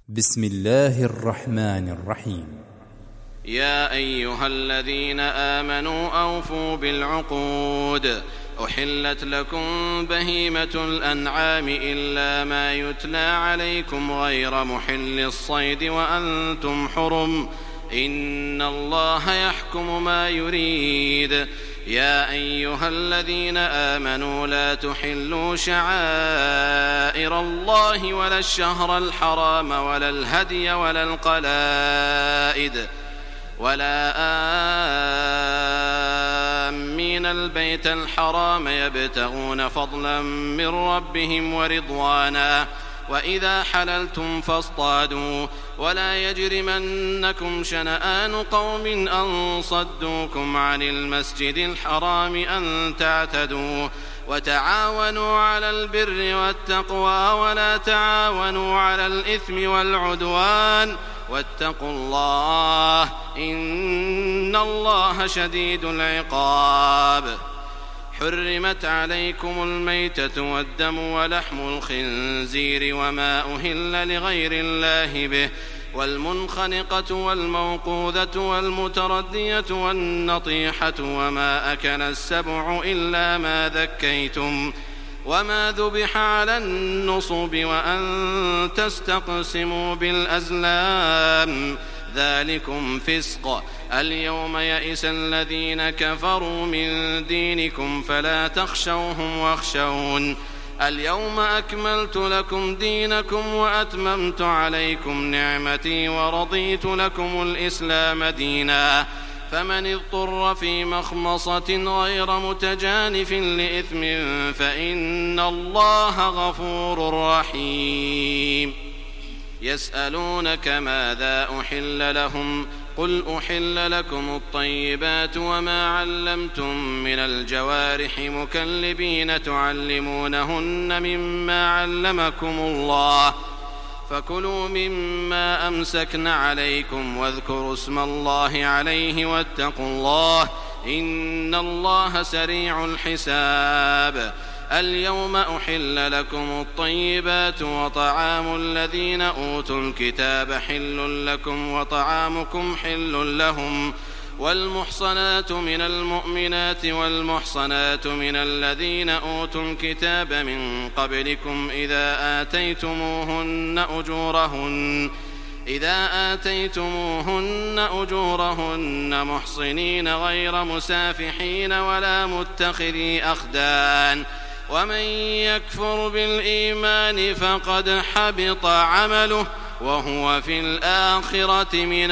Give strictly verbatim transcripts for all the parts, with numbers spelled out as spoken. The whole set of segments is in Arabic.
بسم الله الرحمن الرحيم. يا أيها الذين آمنوا أوفوا بالعقود. أحلت لكم بهيمة الأنعام إلا ما يتلى عليكم غير محل الصيد وأنتم حرم، إن الله يحكم ما يريد. يا أيها الذين آمنوا لا تحلوا شعائر الله ولا الشهر الحرام ولا الهدي ولا القلائد ولا آمين البيت الحرام يبتغون فضلا من ربهم ورضوانا، وإذا حللتم فاصطادوا، ولا يجرمنكم شنآن قوم أن صدوكم عن المسجد الحرام أن تعتدوا، وتعاونوا على البر والتقوى ولا تعاونوا على الإثم والعدوان، واتقوا الله إن الله شديد العقاب. حرمت عليكم الميتة والدم ولحم الخنزير وما أهل لغير الله به، والمنخنقة والموقوذة والمتردية والنطيحة وما أكل السبع إلا ما ذكيتم، وما ذبح على النصب وأن تستقسموا بالأزلام، ذلكم فسق. اليوم يئس الذين كفروا من دينكم فلا تخشوهم واخشون. اليوم أكملت لكم دينكم وأتممت عليكم نعمتي ورضيت لكم الإسلام دينا، فمن اضطر في مخمصة غير متجانف لإثم فإن الله غفور رحيم. يسألونك ماذا أحل لهم، قل أحل لكم الطيبات وما علمتم من الجوارح مكلبين تعلمونهن مما علمكم الله، فكلوا مما أمسكن عليكم واذكروا اسم الله عليه واتقوا الله إن الله سريع الحساب. اليوم أحل لكم الطيبات وطعام الذين أوتوا الكتاب حل لكم وطعامكم حل لهم، والمحصنات من المؤمنات والمحصنات من الذين أوتوا الكتاب من قبلكم إذا آتيتموهن أجورهن إذا آتيتموهن أجورهن محصنين غير مسافحين ولا متخذي أخدان، ومن يكفر بالإيمان فقد حبط عمله وهو في الآخرة من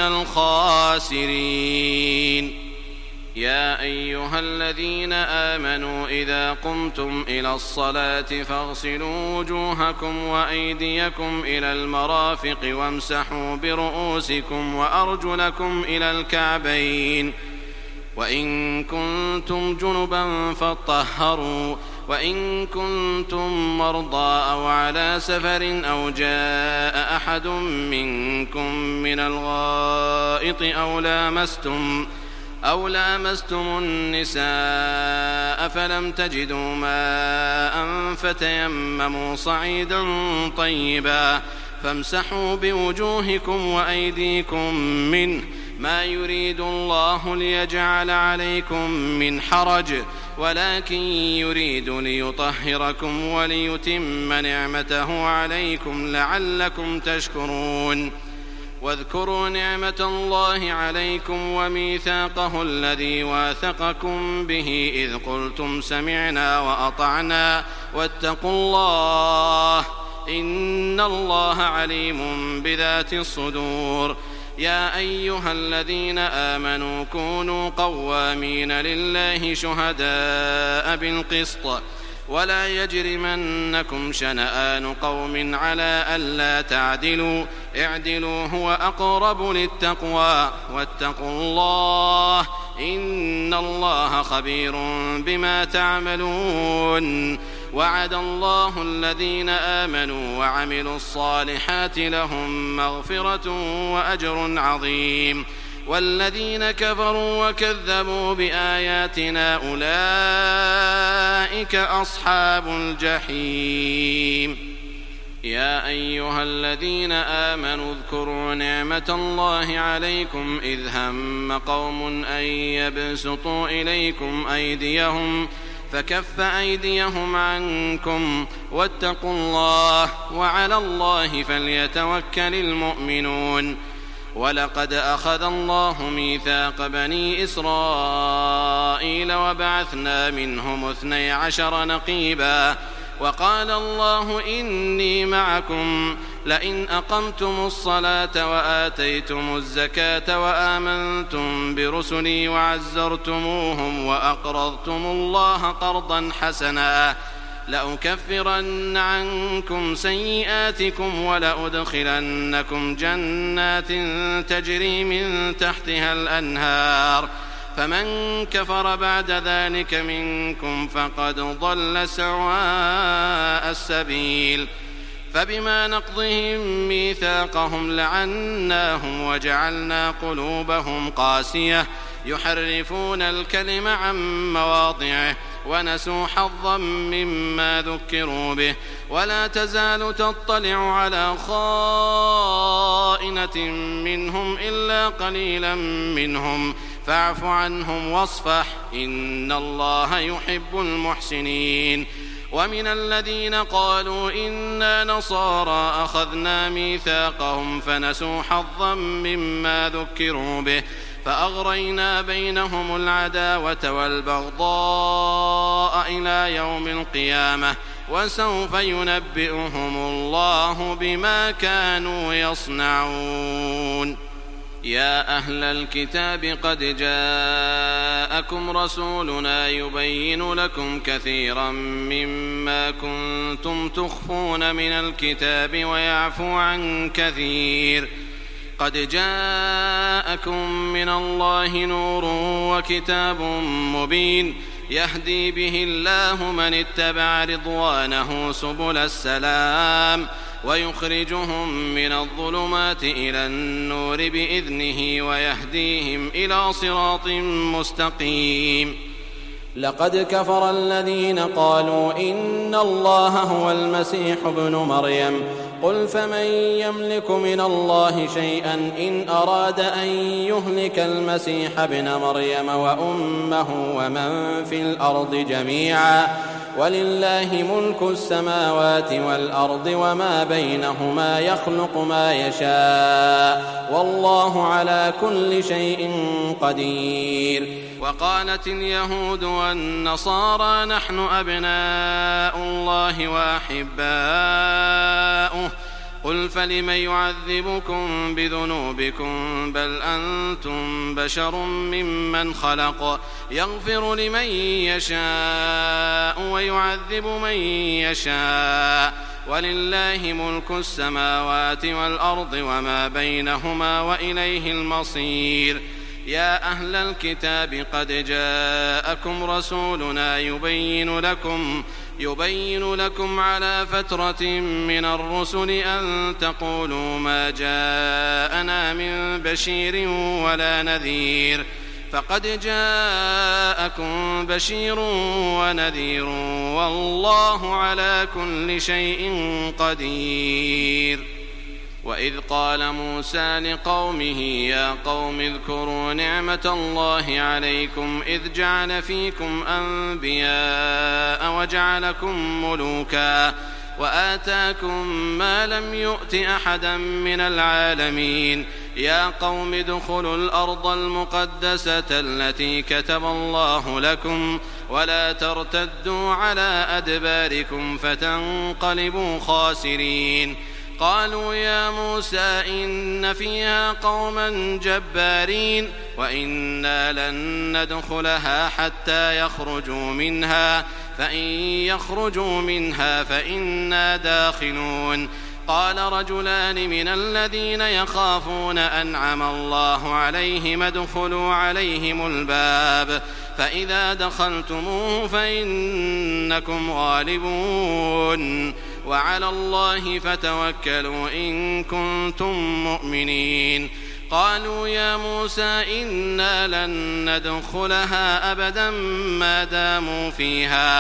الخاسرين. يا أيها الذين آمنوا إذا قمتم إلى الصلاة فاغسلوا وجوهكم وأيديكم إلى المرافق وامسحوا برؤوسكم وأرجلكم إلى الكعبين، وإن كنتم جنبا فاطهروا، وإن كنتم مرضى أو على سفر أو جاء أحد منكم من الغائط أو لامستم أو لامستم النساء فلم تجدوا ماء فتيمموا صعيدا طيبا فامسحوا بوجوهكم وأيديكم منه، ما يريد الله ليجعل عليكم من حرج ولكن يريد ليطهركم وليتم نعمته عليكم لعلكم تشكرون. واذكروا نعمة الله عليكم وميثاقه الذي واثقكم به إذ قلتم سمعنا وأطعنا واتقوا الله إن الله عليم بذات الصدور. يا أيها الذين آمنوا كونوا قوامين لله شهداء بالقسط، ولا يجرمنكم شنآن قوم على ألا تعدلوا، اعدلوا هو أقرب للتقوى، واتقوا الله إن الله خبير بما تعملون. وعد الله الذين آمنوا وعملوا الصالحات لهم مغفرة وأجر عظيم، والذين كفروا وكذبوا بآياتنا أولئك أصحاب الجحيم. يا أيها الذين آمنوا اذكروا نعمة الله عليكم إذ هم قوم أن يبسطوا إليكم أيديهم فكف أيديهم عنكم واتقوا الله وعلى الله فليتوكل المؤمنون. ولقد أخذ الله ميثاق بني إسرائيل وبعثنا منهم اثني عشر نقيبا وقال الله إني معكم لئن أقمتم الصلاة وآتيتم الزكاة وآمنتم برسلي وعزرتموهم وأقرضتم الله قرضا حسنا لأكفرن عنكم سيئاتكم ولأدخلنكم جنات تجري من تحتها الأنهار فمن كفر بعد ذلك منكم فقد ضل سواء السبيل. فبما نقضهم ميثاقهم لعناهم وجعلنا قلوبهم قاسية يحرفون الكلم عن مواضعه ونسوا حظا مما ذكروا به ولا تزال تطلع على خائنة منهم إلا قليلا منهم فاعف عنهم واصفح إن الله يحب المحسنين. ومن الذين قالوا إنا نصارى أخذنا ميثاقهم فنسوا حظا مما ذكروا به فأغرينا بينهم العداوة والبغضاء إلى يوم القيامة وسوف ينبئهم الله بما كانوا يصنعون. يا أهل الكتاب قد جاءكم رسولنا يبين لكم كثيرا مما كنتم تخفون من الكتاب ويعفو عن كثير قد جاءكم من الله نور وكتاب مبين يهدي به الله من اتبع رضوانه سبل السلام ويخرجهم من الظلمات إلى النور بإذنه ويهديهم إلى صراط مستقيم. لقد كفر الذين قالوا إن الله هو المسيح ابن مريم قل فمن يملك من الله شيئا إن أراد أن يهلك المسيح ابن مريم وأمه ومن في الأرض جميعا ولله ملك السماوات والأرض وما بينهما يخلق ما يشاء والله على كل شيء قدير. وقالت اليهود والنصارى نحن أبناء الله وأحباؤه قل فلم يعذبكم بذنوبكم بل أنتم بشر ممن خلق يغفر لمن يشاء ويعذب من يشاء ولله ملك السماوات والأرض وما بينهما وإليه المصير. يا أهل الكتاب قد جاءكم رسولنا يبين لكم يبين لكم على فترة من الرسل أن تقولوا ما جاءنا من بشير ولا نذير فقد جاءكم بشير ونذير والله على كل شيء قدير. وإذ قال موسى لقومه يا قوم اذكروا نعمة الله عليكم إذ جعل فيكم أنبياء وجعلكم ملوكا وآتاكم ما لم يؤت أحدا من العالمين يا قوم ادخلوا الأرض المقدسة التي كتب الله لكم ولا ترتدوا على أدباركم فتنقلبوا خاسرين. قالوا يا موسى إن فيها قوما جبارين وإنا لن ندخلها حتى يخرجوا منها فإن يخرجوا منها فإنا داخلون. قال رجلان من الذين يخافون أنعم الله عليهم ادخلوا عليهم الباب فإذا دخلتموه فإنكم غالبون وعلى الله فتوكلوا إن كنتم مؤمنين. قالوا يا موسى إنا لن ندخلها أبدا ما داموا فيها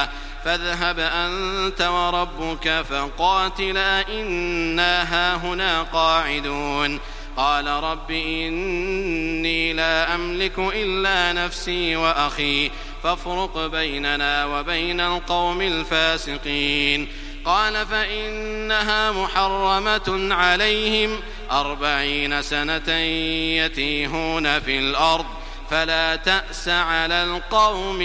فاذهب أنت وربك فقاتلا إنا هاهنا قاعدون قال رب إني لا أملك إلا نفسي وأخي فافرق بيننا وبين القوم الفاسقين قال فإنها محرمة عليهم أربعين سنة يتيهون في الأرض فلا تأس على القوم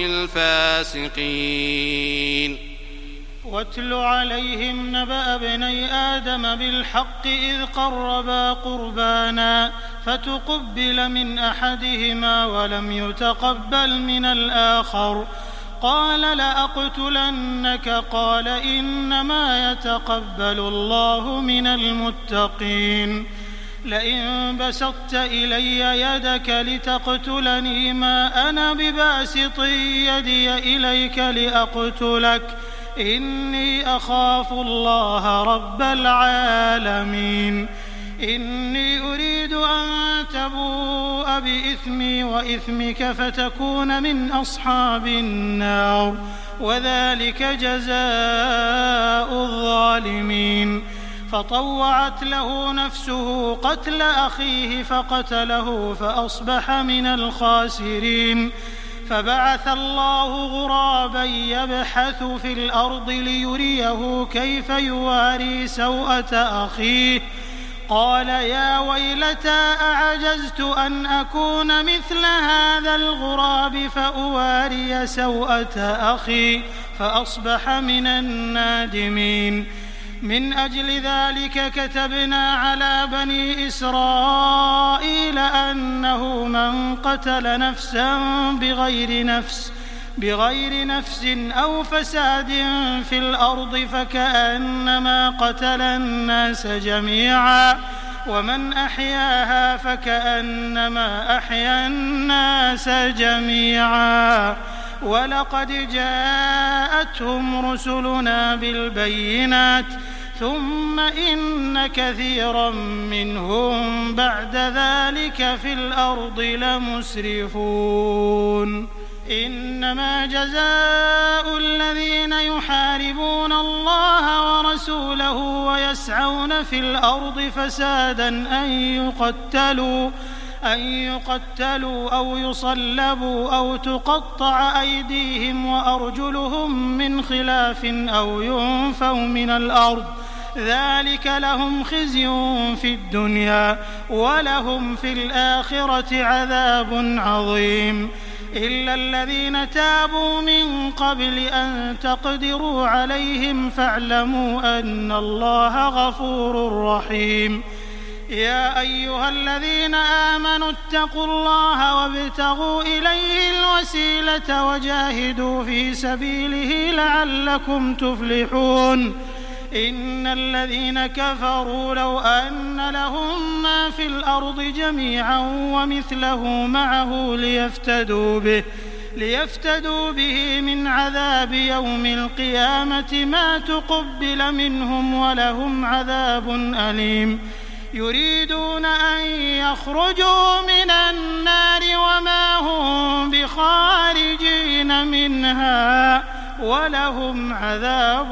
الفاسقين واتل عليهم نبأ ابني آدم بالحق إذ قربا قربانا فتقبل من أحدهما ولم يتقبل من الآخر قال لأقتلنك قال إنما يتقبل الله من المتقين لئن بسطت إلي يدك لتقتلني ما أنا بباسط يدي إليك لأقتلك إني أخاف الله رب العالمين إني أريد أن تبوء بإثمي وإثمك فتكون من أصحاب النار وذلك جزاء الظالمين فطوعت له نفسه قتل أخيه فقتله فأصبح من الخاسرين فبعث الله غرابا يبحث في الأرض ليريه كيف يواري سوءة أخيه قال يا ويلتى أعجزت أن أكون مثل هذا الغراب فأواري سوءة أخي فأصبح من النادمين من أجل ذلك كتبنا على بني إسرائيل أنه من قتل نفسا بغير نفس بغير نفس أو فساد في الأرض فكأنما قتل الناس جميعا ومن أحياها فكأنما أحيا الناس جميعا ولقد جاءتهم رسلنا بالبينات ثم إن كثيرا منهم بعد ذلك في الأرض لمسرفون إنما جزاء الذين يحاربون الله ورسوله ويسعون في الأرض فسادا أن يقتلوا أن يقتلوا أو يصلبوا أو تقطع أيديهم وأرجلهم من خلاف أو ينفوا من الأرض ذلك لهم خزي في الدنيا ولهم في الآخرة عذاب عظيم إلا الذين تابوا من قبل أن تقدروا عليهم فاعلموا أن الله غفور رحيم يا أيها الذين آمنوا اتقوا الله وابتغوا إليه الوسيلة وجاهدوا في سبيله لعلكم تفلحون إن الذين كفروا لو أن لهم ما في الأرض جميعا ومثله معه ليفتدوا به ليفتدوا به من عذاب يوم القيامة ما تقبل منهم ولهم عذاب أليم يريدون أن يخرجوا من النار وما هم بخارجين منها ولهم عذاب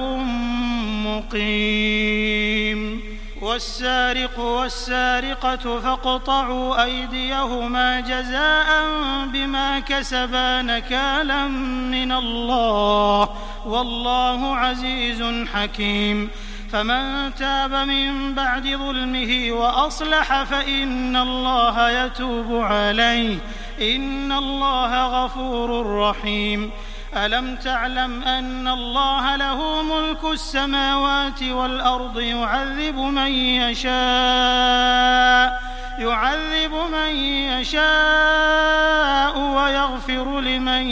مقيم والسارق والسارقة فاقطعوا أيديهما جزاء بما كسبا نكالا من الله والله عزيز حكيم فمن تاب من بعد ظلمه وأصلح فإن الله يتوب عليه إن الله غفور رحيم ألم تعلم أن الله له ملك السماوات والأرض يعذب من يشاء يعذب من يشاء ويغفر لمن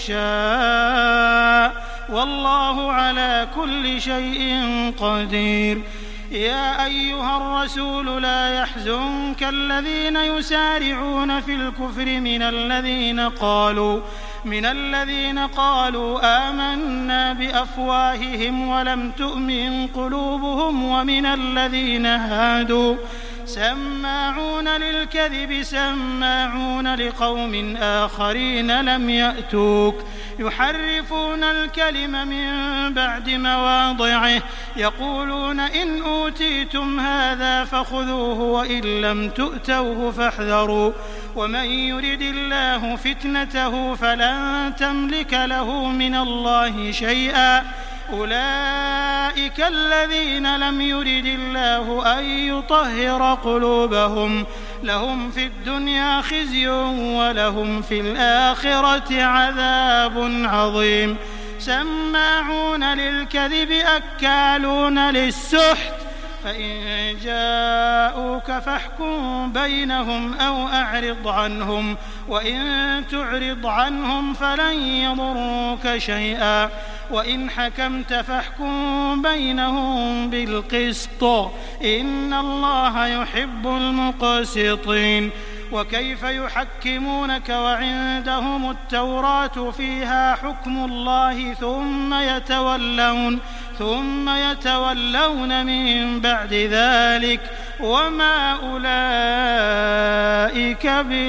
يشاء والله على كل شيء قدير يا أيها الرسول لا يحزنك الذين يسارعون في الكفر من الذين قالوا من الذين قالوا آمنا بأفواههم ولم تؤمن قلوبهم ومن الذين هادوا سماعون للكذب سماعون لقوم آخرين لم يأتوك يحرفون الكلم من بعد مواضعه يقولون إن أوتيتم هذا فخذوه وإن لم تؤتوه فاحذروا ومن يرد الله فتنته فلن تملك له من الله شيئا أولئك الذين لم يرد الله أن يطهر قلوبهم لهم في الدنيا خزي ولهم في الآخرة عذاب عظيم سماعون للكذب أكالون للسحت فإن جاءوك فاحكم بينهم أو أعرض عنهم وإن تعرض عنهم فلن يضروك شيئا وإن حكمت فاحكم بينهم بالقسط إن الله يحب المقسطين وكيف يحكمونك وعندهم التوراة فيها حكم الله ثم يتولون ثم يتولون من بعد ذلك وما أولئك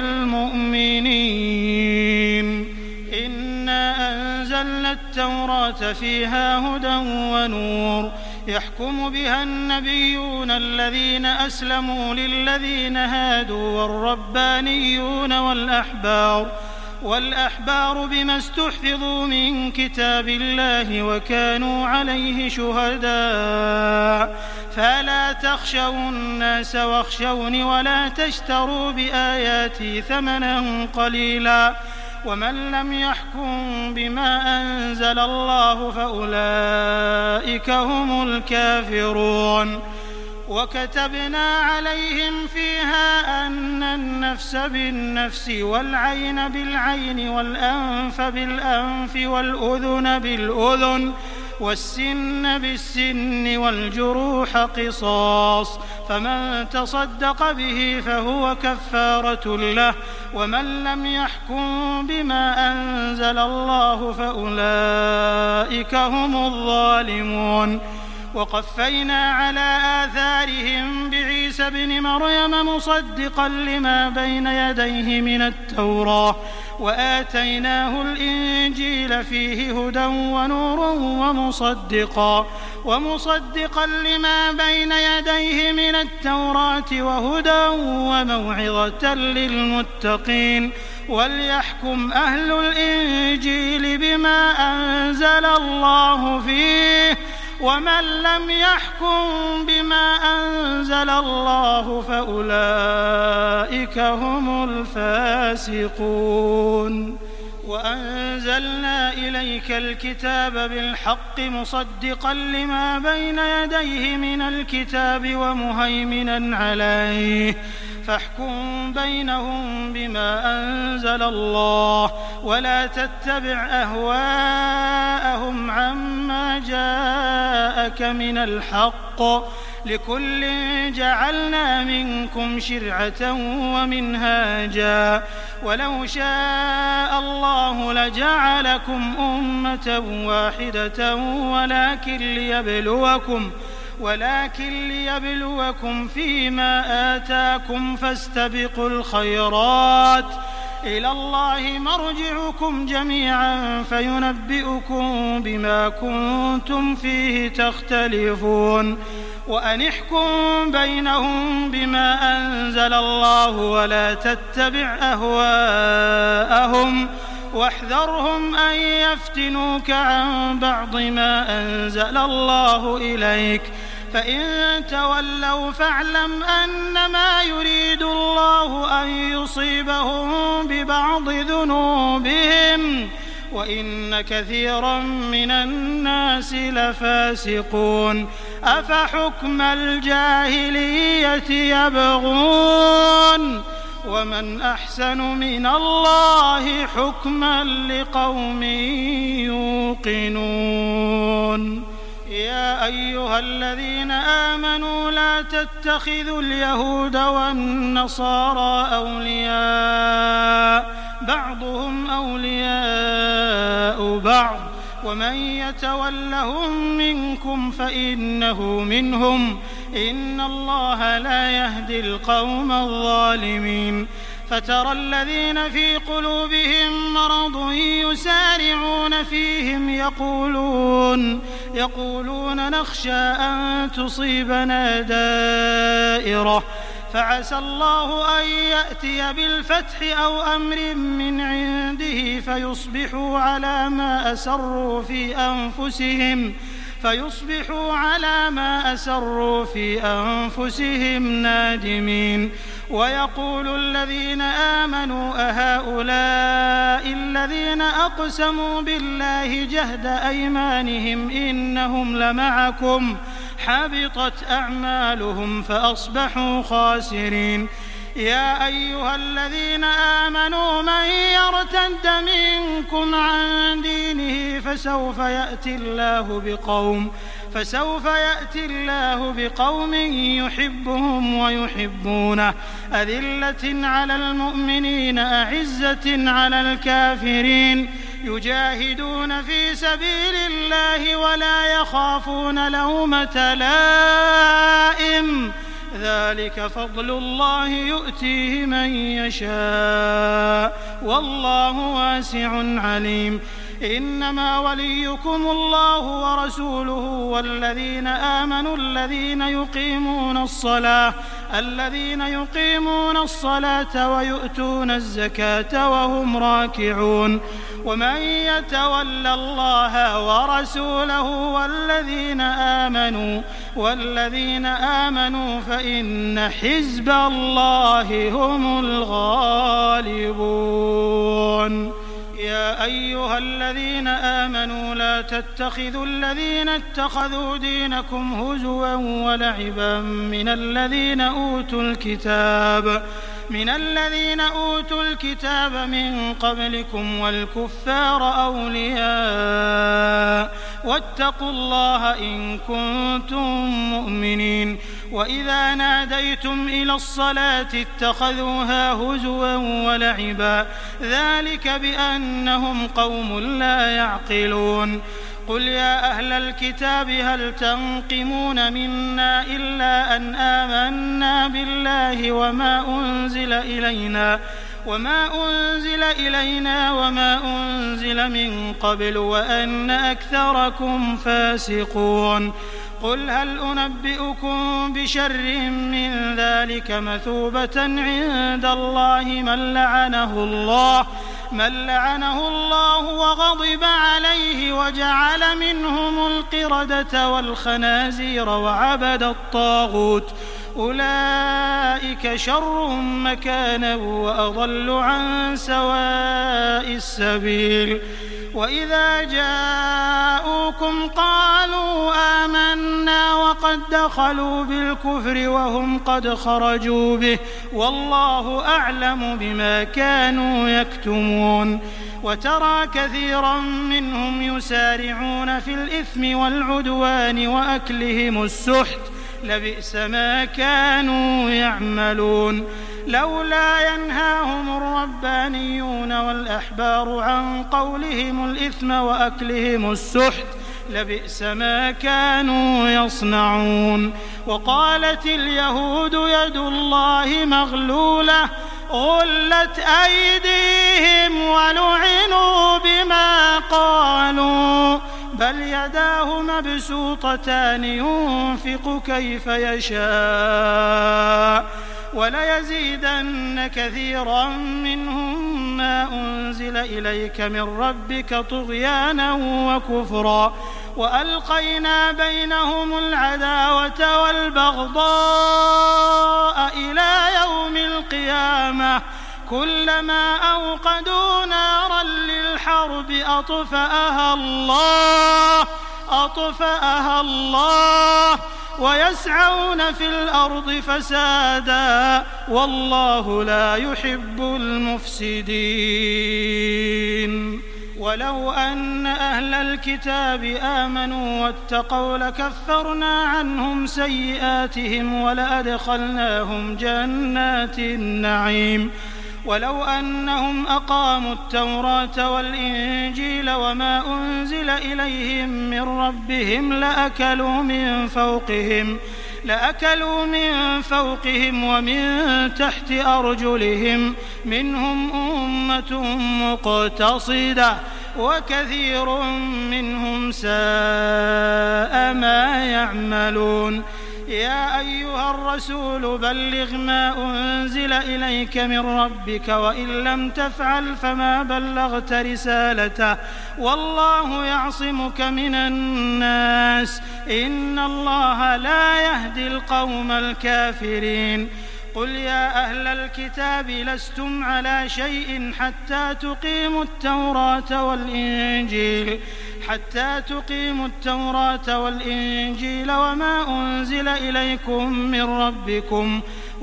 بالمؤمنين إنا أنزلنا التوراة فيها هدى ونور يحكم بها النبيون الذين أسلموا للذين هادوا والربانيون والأحبار والأحبار بما استحفظوا من كتاب الله وكانوا عليه شهداء فلا تخشوا الناس واخشوني ولا تشتروا بآياتي ثمنا قليلا ومن لم يحكم بما أنزل الله فأولئك هم الكافرون وكتبنا عليهم فيها أن النفس بالنفس والعين بالعين والأنف بالأنف والأذن بالأذن والسن بالسن والجروح قصاص فمن تصدق به فهو كفارة له ومن لم يحكم بما أنزل الله فأولئك هم الظالمون وقفينا على آثارهم بعيسى ابن مريم مصدقا لما بين يديه من التوراة وآتيناه الإنجيل فيه هدى ونور ومصدقا ومصدقا لما بين يديه من التوراة وهدى وموعظة للمتقين وليحكم أهل الإنجيل بما أنزل الله فيه ومن لم يحكم بما أنزل الله فأولئك هم الفاسقون وأنزلنا إليك الكتاب بالحق مصدقا لما بين يديه من الكتاب ومهيمنا عليه فاحكم بينهم بما أنزل الله ولا تتبع أهواءهم عما جاءك من الحق لكل جعلنا منكم شرعة ومنهاجا ولو شاء الله لجعلكم أمة واحدة ولكن ليبلوكم ولكن ليبلوكم فيما آتاكم فاستبقوا الخيرات إلى الله مرجعكم جميعا فينبئكم بما كنتم فيه تختلفون وأن احكم بينهم بما أنزل الله ولا تتبع أهواءهم واحذرهم أن يفتنوك عن بعض ما أنزل الله إليك فإن تولوا فاعلم أنما يريد الله أن يصيبهم ببعض ذنوبهم وإن كثيرا من الناس لفاسقون أفحكم الجاهلية يبغون ومن أحسن من الله حكما لقوم يوقنون يا أيها الذين آمنوا لا تتخذوا اليهود والنصارى أولياء بعضهم أولياء بعض ومن يتولهم منكم فإنه منهم إن الله لا يهدي القوم الظالمين فترى الذين في قلوبهم مرض يسارعون فيهم يقولون يقولون نخشى أن تصيبنا دائرة فعسى الله أن يأتي بالفتح أو أمر من عنده فيصبحوا على ما أسروا في أنفسهم فيصبحوا على ما أسروا في أنفسهم نادمين ويقول الذين آمنوا أهؤلاء الذين أقسموا بالله جهد أيمانهم إنهم لمعكم حبطت أعمالهم فأصبحوا خاسرين يا أيها الذين آمنوا من يرتد منكم عن دينه فسوف يأتي الله بقوم فسوف يأتي الله بقوم يحبهم ويحبونه أذلة على المؤمنين أعزة على الكافرين يجاهدون في سبيل الله ولا يخافون لومة لائم ذلك فضل الله يؤتيه من يشاء والله واسع عليم إنما وليكم الله ورسوله والذين آمنوا الذين يقيمون الصلاة الذين يقيمون الصلاة ويؤتون الزكاة وهم راكعون ومن يتولى الله ورسوله والذين آمنوا والذين آمنوا فإن حزب الله هم الغالبون يا أيها الذين آمنوا لا تتخذوا الذين اتخذوا دينكم هزوا ولعبا من الذين أوتوا الكتاب من الذين أوتوا الكتاب من قبلكم والكفار أولياء واتقوا الله إن كنتم مؤمنين وإذا ناديتم إلى الصلاة اتخذوها هزوا ولعبا ذلك بأنهم قوم لا يعقلون قل يا أهل الكتاب هل تنقمون منا إلا أن آمنا بالله وما أنزل إلينا وما أنزل إلينا وما أنزل من قبل وأن أكثركم فاسقون قل هل أنبئكم بشر من ذلك مثوبة عند الله من لعنه الله من لعنه الله وغضب عليه وجعل منهم القردة والخنازير وعبد الطاغوت أولئك شر مكانا وأضل عن سواء السبيل وإذا جاءوكم قالوا آمنا وقد دخلوا بالكفر وهم قد خرجوا به والله أعلم بما كانوا يكتمون وترى كثيرا منهم يسارعون في الإثم والعدوان وأكلهم السحت لبئس ما كانوا يعملون لولا ينهاهم الربانيون والأحبار عن قولهم الإثم وأكلهم السحت لبئس ما كانوا يصنعون وقالت اليهود يد الله مغلولة غلت أيديهم ولعنوا بما قالوا بل يداه مبسوطتان ينفق كيف يشاء وليزيدن كثيرا منهم ما أنزل إليك من ربك طغيانا وكفرا وألقينا بينهم العداوة والبغضاء إلى يوم القيامة كلما أوقدوا نارا للحرب أطفأها الله أطفأها الله ويسعون في الأرض فسادا والله لا يحب المفسدين ولو أن أهل الكتاب آمنوا واتقوا لكفرنا عنهم سيئاتهم ولأدخلناهم جنات النعيم ولو أنهم أقاموا التوراة والإنجيل وما أنزل إليهم من ربهم لأكلوا من فوقهم لأكلوا من فوقهم ومن تحت أرجلهم منهم أمة مقتصدة وكثير منهم ساء ما يعملون يا أيها الرسول بلغ ما أنزل إليك من ربك وإن لم تفعل فما بلغت رسالته والله يعصمك من الناس إن الله لا يهدي القوم الكافرين قل يا أهل الكتاب لستم على شيء حتى تقيموا التوراة والإنجيل حتى تقيموا التوراة والإنجيل وما أنزل إليكم من ربكم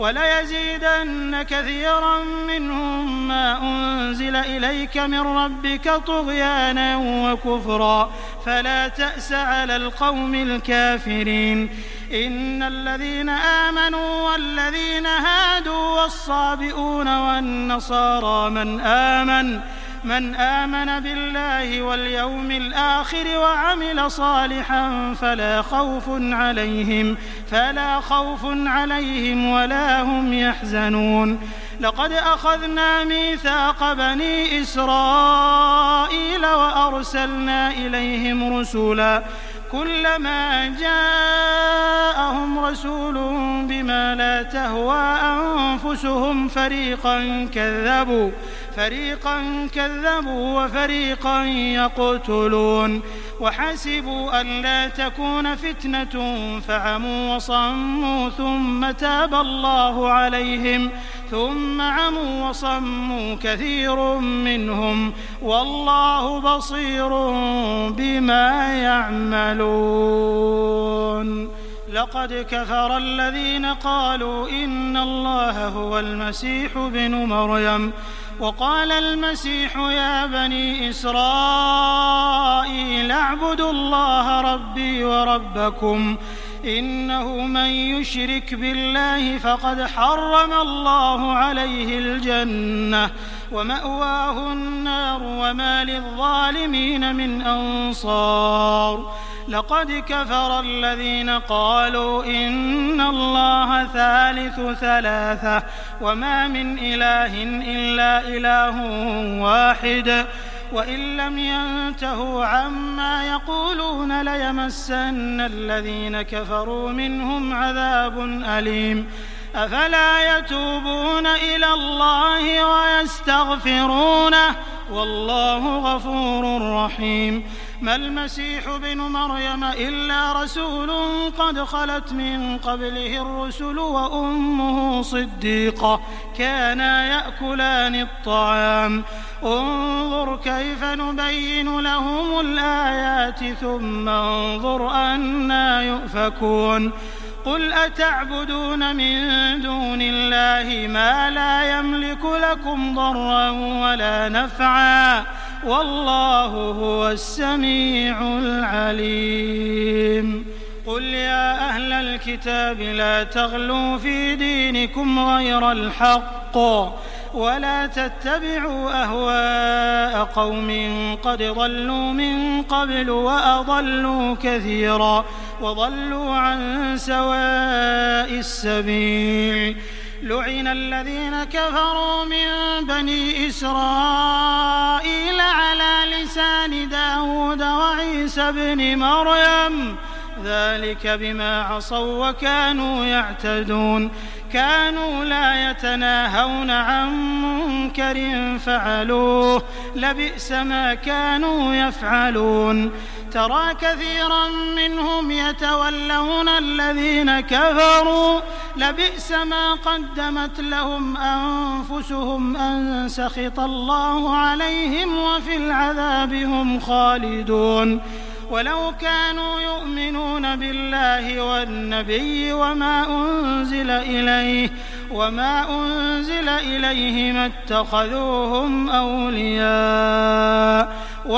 وليزيدن كثيرا منهم ما أنزل إليك من ربك طغيانا وكفرا فلا تأس على القوم الكافرين إن الذين آمنوا والذين هادوا والصابئون والنصارى من آمن من آمن بالله واليوم الآخر وعمل صالحا فلا خوف عليهم فلا خوف عليهم ولا هم يحزنون لقد أخذنا ميثاق بني إسرائيل وأرسلنا إليهم رسلا كلما جاءهم رسول بما لا تهوى أنفسهم فريقا كذبوا فريقا كذبوا وفريقا يقتلون وحسبوا ألا تكون فتنة فعموا وصموا ثم تاب الله عليهم ثم عموا وصموا كثير منهم والله بصير بما يعملون لقد كفر الذين قالوا إن الله هو المسيح ابن مريم وقال المسيح يا بني إسرائيل اعبدوا الله ربي وربكم إنه من يشرك بالله فقد حرم الله عليه الجنة ومأواه النار وما للظالمين من أنصار لقد كفر الذين قالوا إن الله ثالث ثلاثة وما من إله إلا إله واحد وإن لم ينتهوا عما يقولون ليمسن الذين كفروا منهم عذاب أليم أفلا يتوبون إلى الله ويستغفرونه والله غفور رحيم ما المسيح ابن مريم إلا رسول قد خلت من قبله الرسل وأمه صديقة كانا يأكلان الطعام انظر كيف نبين لهم الآيات ثم انظر أنى يؤفكون قل أتعبدون من دون الله ما لا يملك لكم ضرا ولا نفعا والله هو السميع العليم قل يا أهل الكتاب لا تغلوا في دينكم غير الحق ولا تتبعوا أهواء قوم قد ضلوا من قبل وأضلوا كثيرا وضلوا عن سواء السبيل لعن الذين كفروا من بني إسرائيل على لسان داود وعيسى بن مريم ذلك بما عصوا وكانوا يعتدون كانوا لا يتناهون عن منكر فعلوه لبئس ما كانوا يفعلون ترى كثيرا منهم يتولون الذين كفروا لبئس ما قدمت لهم أنفسهم أن سخط الله عليهم وفي العذاب هم خالدون ولو كانوا يؤمنون بالله والنبي وما أنزل إليه وما أنزل إليه ما اتخذوهم أولياء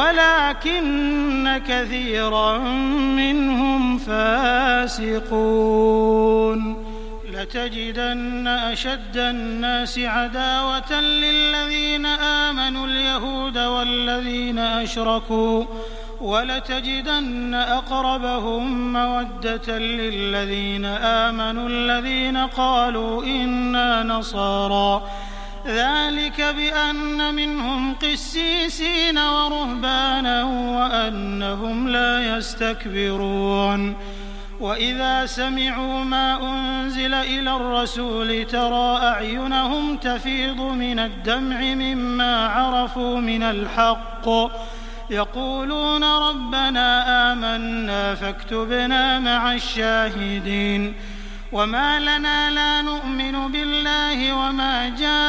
ولكن كثيرا منهم فاسقون لتجدن أشد الناس عداوة للذين آمنوا اليهود والذين أشركوا ولتجدن أقربهم مودة للذين آمنوا الذين قالوا إنا نصارى ذلك بأن منهم قسيسين ورهبانا وأنهم لا يستكبرون وإذا سمعوا ما أنزل إلى الرسول ترى أعينهم تفيض من الدمع مما عرفوا من الحق يقولون ربنا آمنا فاكتبنا مع الشاهدين وما لنا لا نؤمن بالله وما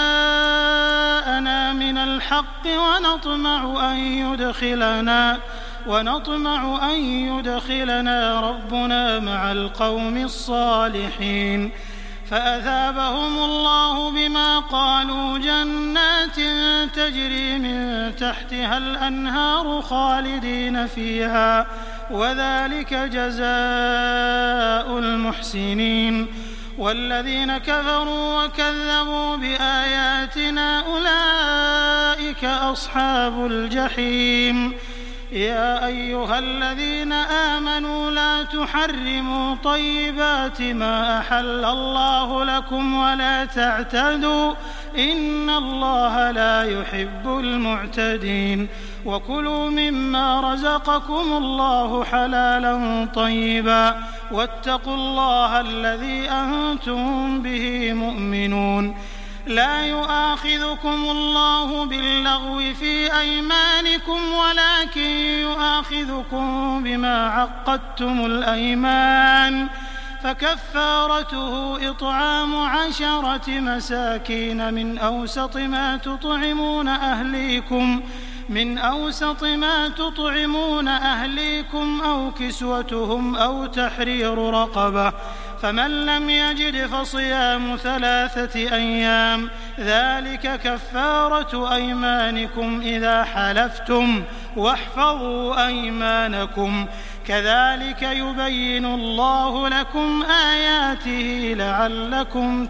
جاءنا من الحق ونطمع أن يدخلنا ونطمع أن يدخلنا ربنا مع القوم الصالحين فأثابهم الله بما قالوا جنات تجري من تحتها الأنهار خالدين فيها وذلك جزاء المحسنين والذين كفروا وكذبوا بآياتنا أولئك أصحاب الجحيم يا أيها الذين آمنوا لا تحرموا طيبات ما أحل الله لكم ولا تعتدوا إن الله لا يحب المعتدين وكلوا مما رزقكم الله حلالا طيبا واتقوا الله الذي أنتم به مؤمنون لا يؤاخذكم الله باللغو في أيمانكم ولكن يؤاخذكم بما عقدتم الأيمان فكفارته إطعام عشرة مساكين من أوسط ما تطعمون أهليكم من أوسط ما تطعمون أهليكم أو كسوتهم أو تحرير رقبة فمن لم يجد فصيام ثلاثة أيام ذلك كفارة أيمانكم إذا حلفتم واحفظوا أيمانكم كذلك يبين الله لكم آياته لعلكم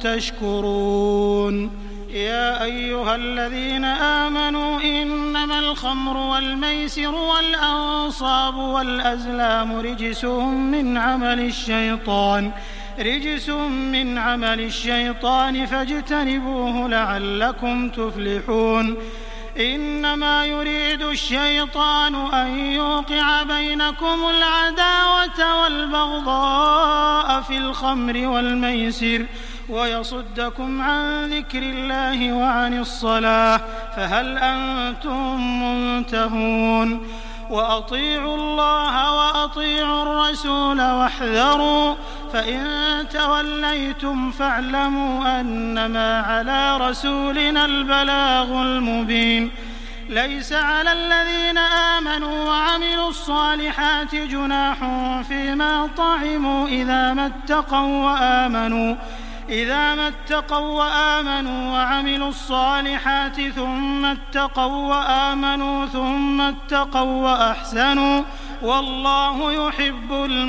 تشكرون يا أيها الذين آمنوا إنما الخمر والميسر والأنصاب والأزلام رجس من عمل الشيطان رجس من عمل الشيطان فاجتنبوه لعلكم تفلحون إنما يريد الشيطان أن يوقع بينكم العداوة والبغضاء في الخمر والميسر ويصدكم عن ذكر الله وعن الصلاة فهل أنتم منتهون وأطيعوا الله وأطيعوا الرسول واحذروا فإن توليتم فاعلموا أنما على رسولنا البلاغ المبين ليس على الذين آمنوا وعملوا الصالحات جناح فيما طعموا إذا ما اتقوا وآمنوا إذا ما اتقوا وآمنوا وعملوا الصالحات ثم اتقوا وآمنوا ثم اتقوا وأحسنوا والله يحب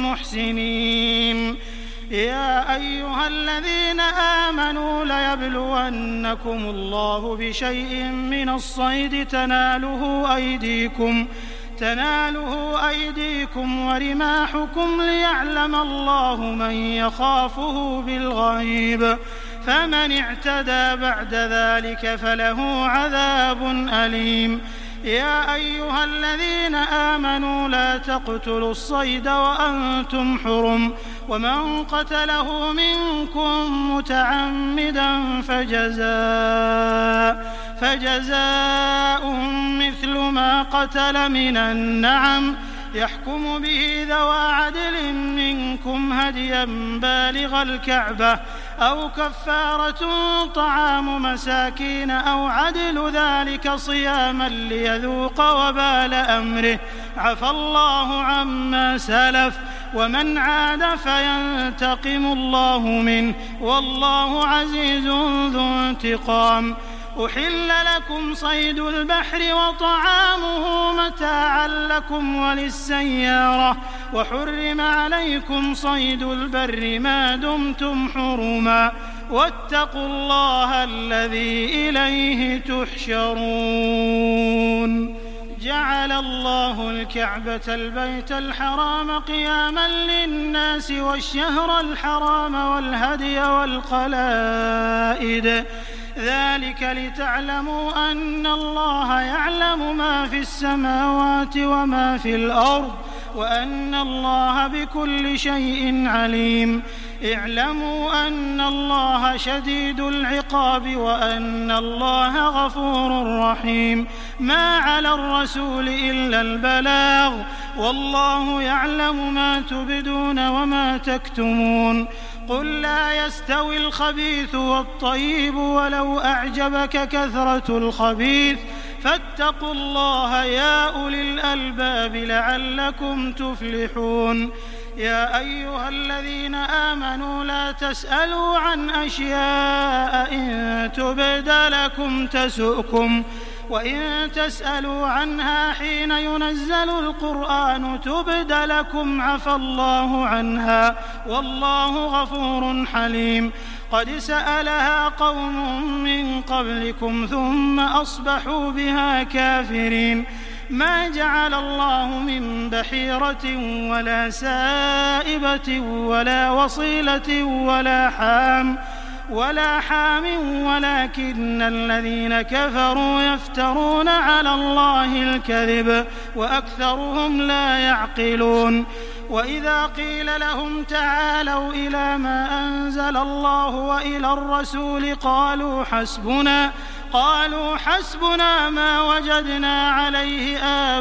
المحسنين يا أيها الذين آمنوا ليبلونكم الله بشيء من الصيد تناله أيديكم تناله أيديكم ورماحكم ليعلم الله من يخافه بالغيب فمن اعتدى بعد ذلك فله عذاب أليم يا أيها الذين آمنوا لا تقتلوا الصيد وأنتم حرم ومن قتله منكم متعمدا فجزاء فجزاء مثل ما قتل من النعم يحكم به ذوى عدل منكم هديا بالغ الكعبة أو كفارة طعام مساكين أو عدل ذلك صياما ليذوق وبال أمره عفى الله عما سلف ومن عاد فينتقم الله منه والله عزيز ذو انتقام أحل لكم صيد البحر وطعامه متاعا لكم وللسيارة وحرم عليكم صيد البر ما دمتم حرما واتقوا الله الذي إليه تحشرون جعل الله الكعبة البيت الحرام قياما للناس والشهر الحرام والهدي والقلائد ذلك لتعلموا أن الله يعلم ما في السماوات وما في الأرض وأن الله بكل شيء عليم اعلموا أن الله شديد العقاب وأن الله غفور رحيم ما على الرسول إلا البلاغ والله يعلم ما تبدون وما تكتمون قل لا يستوي الخبيث والطيب ولو أعجبك كثرة الخبيث فاتقوا الله يا أولي الألباب لعلكم تفلحون يا أيها الذين آمنوا لا تسألوا عن أشياء إن تبد لكم تسؤكم وإن تسألوا عنها حين ينزل القرآن تبد لكم عفى الله عنها والله غفور حليم قد سألها قوم من قبلكم ثم أصبحوا بها كافرين ما جعل الله من بحيرة ولا سائبة ولا وصيلة ولا حام ولا حام ولكن الذين كفروا يفترون على الله الكذب وأكثرهم لا يعقلون وإذا قيل لهم تعالوا إلى ما أنزل الله وإلى الرسول قالوا حسبنا قالوا حسبنا ما وجدنا عليه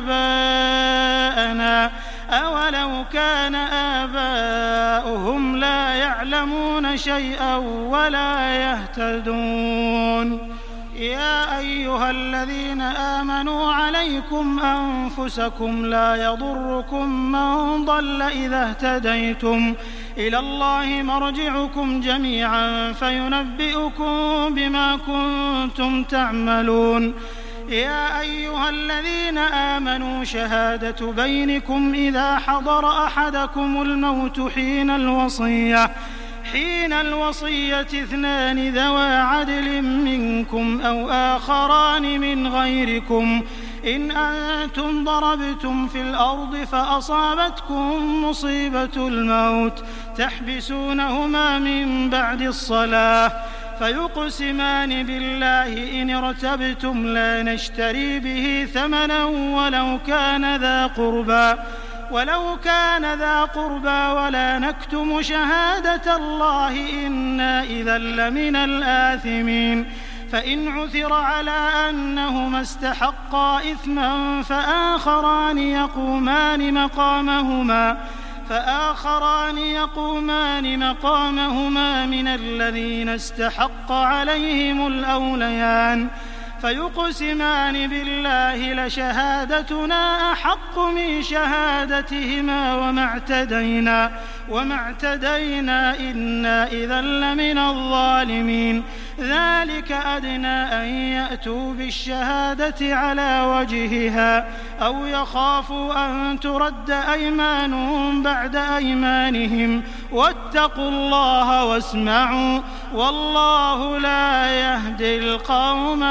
آباءنا أولو كان آباؤهم لا يعلمون شيئا ولا يهتدون يا أيها الذين آمنوا عليكم أنفسكم لا يضركم من ضل إذا اهتديتم إلى الله مرجعكم جميعا فينبئكم بما كنتم تعملون يا أيها الذين آمنوا شهادة بينكم إذا حضر أحدكم الموت حين الوصية حين الوصية اثنان ذوى عدل منكم أو آخران من غيركم إن أنتم ضربتم في الأرض فأصابتكم مصيبة الموت تحبسونهما من بعد الصلاة فيقسمان بالله إن ارتبتم لا نشتري به ثمنا ولو كان ذا قربى ولو كان ذا قربى ولا نكتم شهادة الله إنا إذا لمن الآثمين فإن عثر على أنهما استحقا إثما فآخران يقومان مقامهما فآخران يقومان مقامهما من الذين استحق عليهم الأوليان فيقسمان بالله لشهادتنا أحق من شهادتهما وما اعتدينا وما اعتدينا إنا إذا لمن الظالمين ذلك أدنى أن يأتوا بالشهادة على وجهها أو يخافوا أن ترد أيمانهم بعد أيمانهم واتقوا الله واسمعوا والله لا يهدي القوم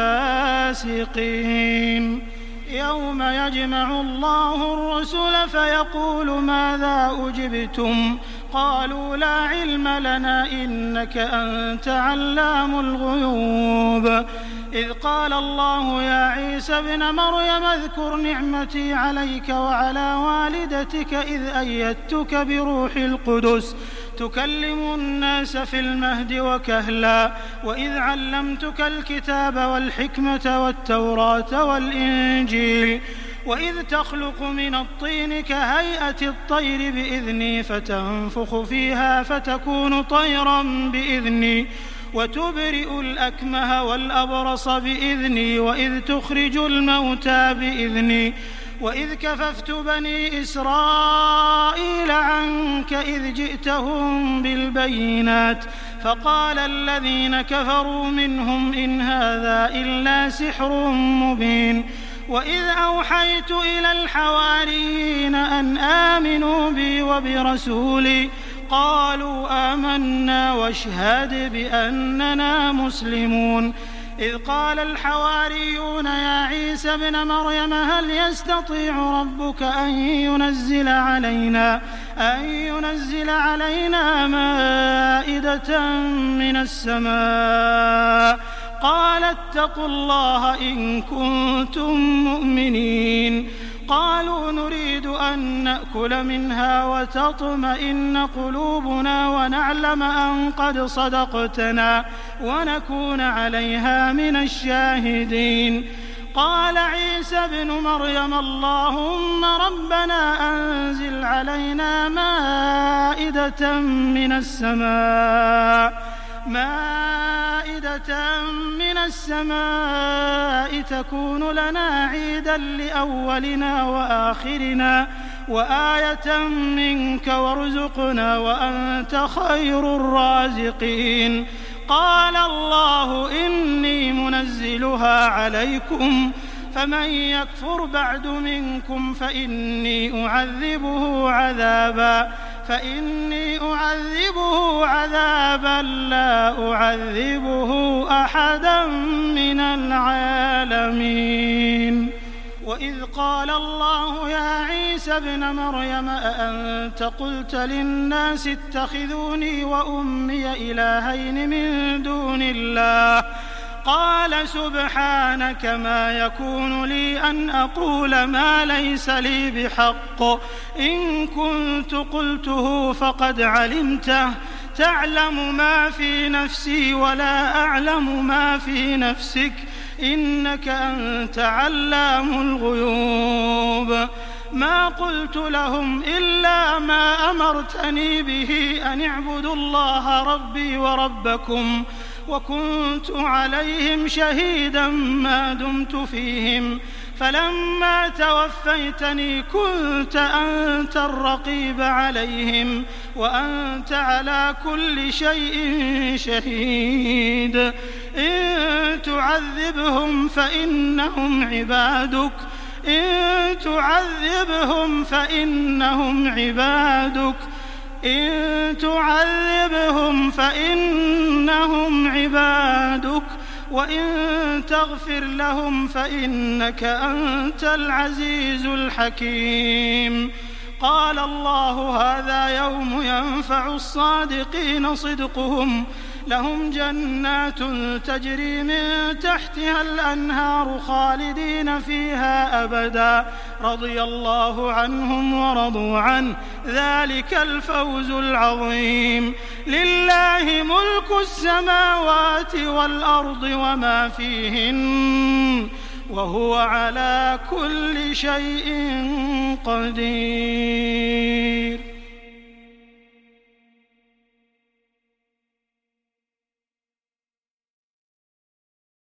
الفاسقين يوم يجمع الله الرسل فيقول ماذا أجبتم قالوا لا علم لنا إنك أنت علام الغيوب إذ قال الله يا عيسى ابن مريم اذكر نعمتي عليك وعلى والدتك إذ أيدتك بروح القدس تكلم الناس في المهد وكهلا وإذ علمتك الكتاب والحكمة والتوراة والإنجيل وإذ تخلق من الطين كهيئة الطير بإذني فتنفخ فيها فتكون طيرا بإذني وتبرئ الأكمه والأبرص بإذني وإذ تخرج الموتى بإذني وإذ كففت بني إسرائيل عنك إذ جئتهم بالبينات فقال الذين كفروا منهم إن هذا إلا سحر مبين وإذ أوحيت إلى الحواريين أن آمنوا بي وبرسولي قالوا آمنا واشهد بأننا مسلمون إذ قال الحواريون يا عيسى ابن مريم هل يستطيع ربك أن ينزل علينا أن ينزل علينا مائدة من السماء قال اتقوا الله إن كنتم مؤمنين قالوا نريد أن نأكل منها وتطمئن قلوبنا ونعلم أن قد صدقتنا ونكون عليها من الشاهدين قال عيسى ابن مريم اللهم ربنا أنزل علينا مائدة من السماء مائدة من السماء تكون لنا عيدا لأولنا وآخرنا وآية منك وارزقنا وأنت خير الرازقين قال الله إني منزلها عليكم فمن يكفر بعد منكم فإني أعذبه عذابا فإني أعذبه عذابا لا أعذبه أحدا من العالمين وإذ قال الله يا عيسى ابن مريم أأنت قلت للناس اتخذوني وأمي إلهين من دون الله قال سبحانك ما يكون لي أن أقول ما ليس لي بحق إن كنت قلته فقد علمته تعلم ما في نفسي ولا أعلم ما في نفسك إنك أنت علام الغيوب ما قلت لهم إلا ما أمرتني به أن اعبدوا الله ربي وربكم وكنت عليهم شهيدا ما دمت فيهم فلما توفيتني كنت أنت الرقيب عليهم وأنت على كل شيء شهيد إن تعذبهم فإنهم عبادك إن تعذبهم فإنهم عبادك إن تعذبهم فإنهم عبادك وإن تغفر لهم فإنك أنت العزيز الحكيم قال الله هذا يوم ينفع الصادقين صدقهم لهم جنات تجري من تحتها الأنهار خالدين فيها أبدا رضي الله عنهم ورضوا عنه ذلك الفوز العظيم لله ملك السماوات والأرض وما فيهن وهو على كل شيء قدير